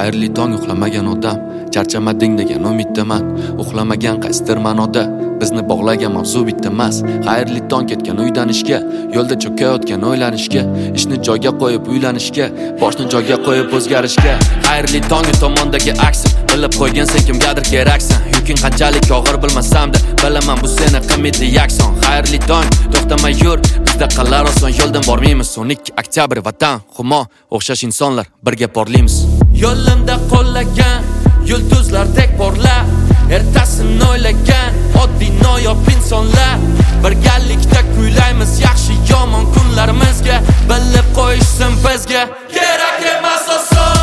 Xayrli tong uxlamagan odam, charchamading degan umiddaman. Uxlamagan qaysidir ma'noda bizni bog'lagan mavzu bitta emas. Xayrli tong ketgan uydan ishga, yo'lda cho'kayotgan o'ylanishga, ishni joyga qo'yib uylanishga, boshni joyga qo'yib o'zgarishga. Xayrli tong tomondagi aksim, bilib qo'ygan sen kimgadir keraksan. Yuking qanchalik og'ir bilmasam-da, bilaman bu seni qimmatli yakson. Xayrli tong, to'xtamay yur, bizda qalar oson yo'ldan bormaymiz. 12 oktyabr vatan, humo, o'xshash insonlar birga porlaymiz. Yo'limda qo'llagan yulduzlardek porlar, ertasini o'ylagan oddiy noyob insonlar. Birgalikda kuylaymiz yaxshi yomon kunlarimizga, bilib qo'yishsin bizga kerak emas oson.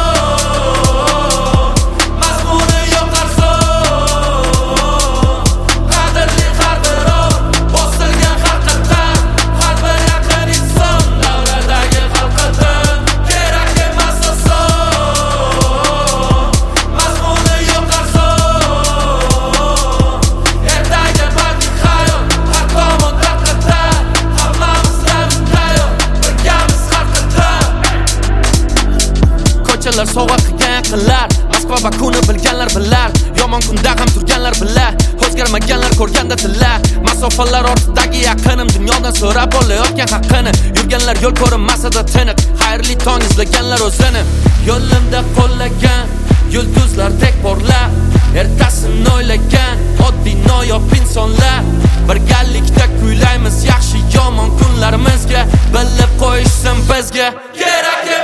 Ko'chalar sovg'a qilgan yaqinlar, Moskva va kuni bilganlar bilar, yomon kunda ham turganlar bilar, o'zgarmaganlar ko'rganda tillar. Masofalar ortidagi yaqinim dunyodan so'rab olayotgan haqqini, yurganlar yo'l ko'rinmasada tiniq, xayrli tong izlaganlar o'zini. Yo'limda qo'llagan yulduzlardek porlar, ertasini o'ylagan oddiy noyob insonlar. Birgalikda kuylaymiz yaxshi yomon kunlarimizga, bilib qo'yishsin bizga kerak